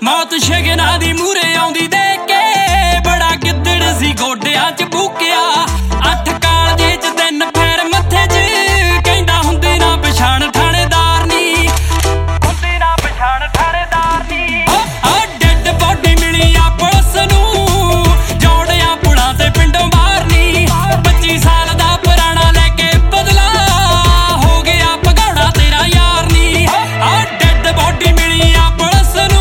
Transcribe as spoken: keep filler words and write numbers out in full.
ਮੌਤ ਸ਼ਗਨਾਂ ਦੀ ਮੂਰੇ ਆਉਂਦੀ ਦੇਖ ਕੇ ਬੜਾ ਗਿੱਦੜ ਸੀ ਗੋਡਿਆਂ 'ਚ ਬੂਕੇ